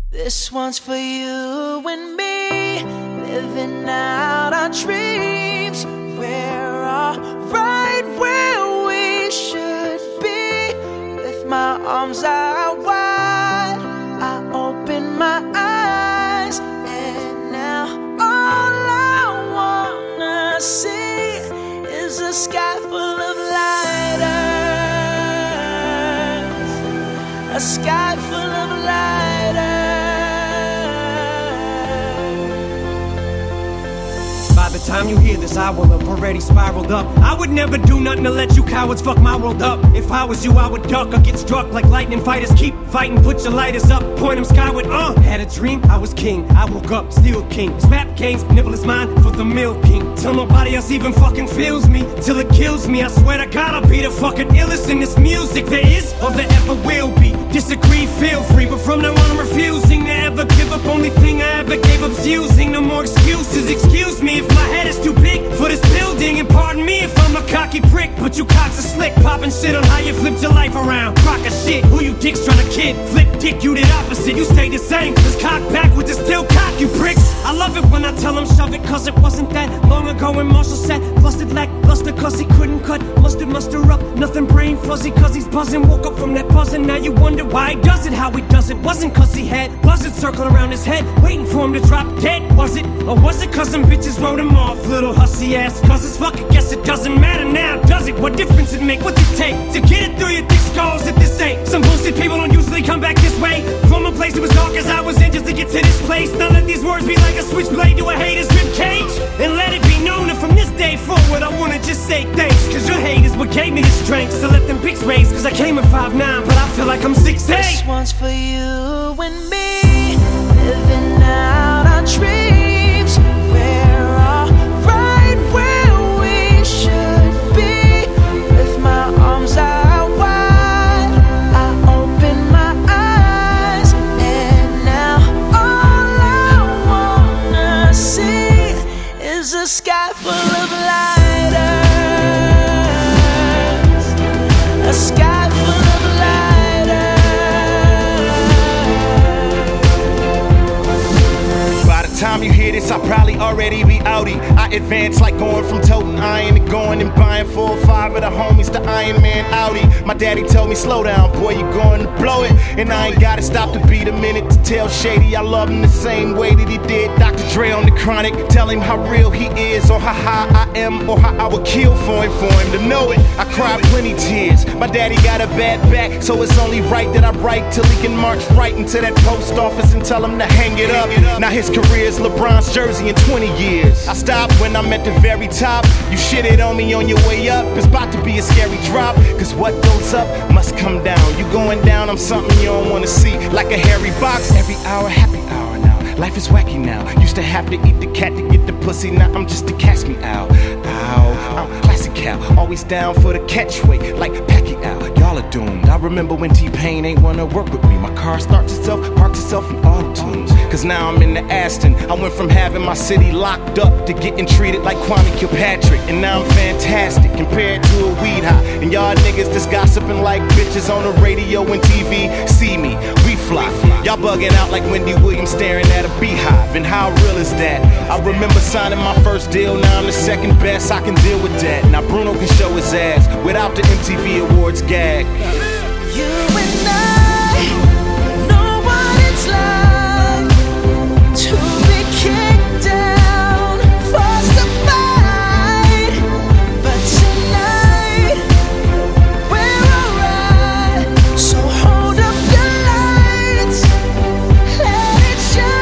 This one's for you and me, living out our dreams. We're all right where we should be. With my arms out wide, I open my eyes, and now all I wanna see is a sky full of lighters, a sky full of lighters. By the time you hear this, I will have already spiraled up. I would never do nothing to let you cowards fuck my world up. If I was you, I would duck or get struck like lightning fighters. Keep fighting, put your lighters up, point them skyward. Had a dream, I was king. I woke up, still king. This rap game's nibble is mine for the milk king. Till nobody else even fucking feels me, till it kills me. I swear to God, I'll be the fucking illest in this music there is or there ever will be. Disagree, feel free, but from now on I'm refusing to ever give up. Only thing I ever gave up's using. No more excuses, excuse me if my head is too big for this building. And pardon me if I'm a cocky prick, but you cocks are slick, popping shit on how you flipped your life around. Crock of shit, who you dicks trying to kid? Flip dick, you did opposite, you stayed the same. Just cock backwards and still cock, you pricks. I love it when I tell them shove it, cause it wasn't that long ago when Marshall said flustered lackluster cause he couldn't cut mustard muster up, nothing brain fuzzy cause he's buzzing. Woke up from that buzzing, now you wonder why he does it, how he does it. Wasn't cause he had buzzards circling around his head waiting for him to drop dead, was it? Or was it cause some bitches wrote him off, little hussy ass? Cause it's fuck, I guess it doesn't matter now, does it? What difference it make? What's it take to get it through your thick skulls if this ain't some bullshit? People don't usually come back this way from a place that was dark as I was in just to get to this place. Now let these words be like a switchblade to a hater's rib cage, and let it be known that from this day forward I wanna just say thanks, cause your hate is what gave me the strength. So let them pics raise, cause I came at 5'9", but I feel like I'm 6'8". This one's for you and me, living out our dreams. We're all right where we should be. With my arms out wide, I open my eyes, and now all I wanna see is a sky full of lighters, a sky full of time you hear this, I'll probably already be outie. I advance like going from toting iron to going and buying 4 or 5 of the homies to Iron Man Audi. My daddy told me, slow down, boy, you going to blow it. And I ain't gotta stop to beat a minute to tell Shady I love him the same way that he did Dr. Dre on the Chronic. Tell him how real he is, or how high I am, or how I would kill for him to know it. I cried plenty tears. My daddy got a bad back, so it's only right that I write till he can march right into that post office and tell him to hang it up. Now his career is LeBron's jersey in 20 years. I stopped when I'm at the very top. You shitted on me on your way up, it's about to be a scary drop. Cause what goes up must come down. You going down, I'm something you don't wanna see. Like a hairy box, every hour, happy hour now. Life is wacky now. Used to have to eat the cat to get the pussy, now I'm just a catch me out. Ow, I'm classic Cal, always down for the catchweight like Pacquiao. Y'all are doomed. I remember when T-Pain ain't wanna work with me. My car starts itself, parks itself in auto-tunes. Cause now I'm in the Aston. I went from having my city locked up to getting treated like Kwame Kilpatrick. And now I'm fantastic compared to a weed high. And y'all niggas just gossiping like bitches on the radio and TV. See me, we fly. Y'all bugging out like Wendy Williams staring at a beehive. And how real is that? I remember signing my first deal, now I'm the second best. I can deal with that. Now Bruno can show his ass without the MTV Awards gag. You and I know what it's like to be kicked down, forced to fight. But tonight we're alright. So hold up the lights, let it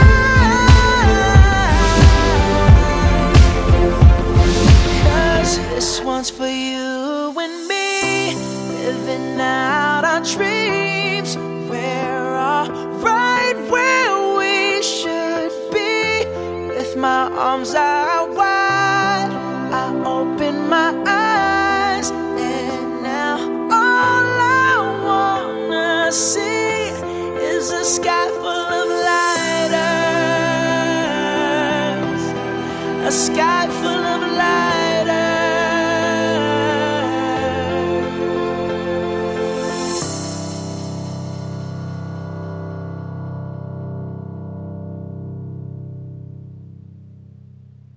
shine. Cause this one's for you and me, living out our dreams. We're all right where we should be. With my arms out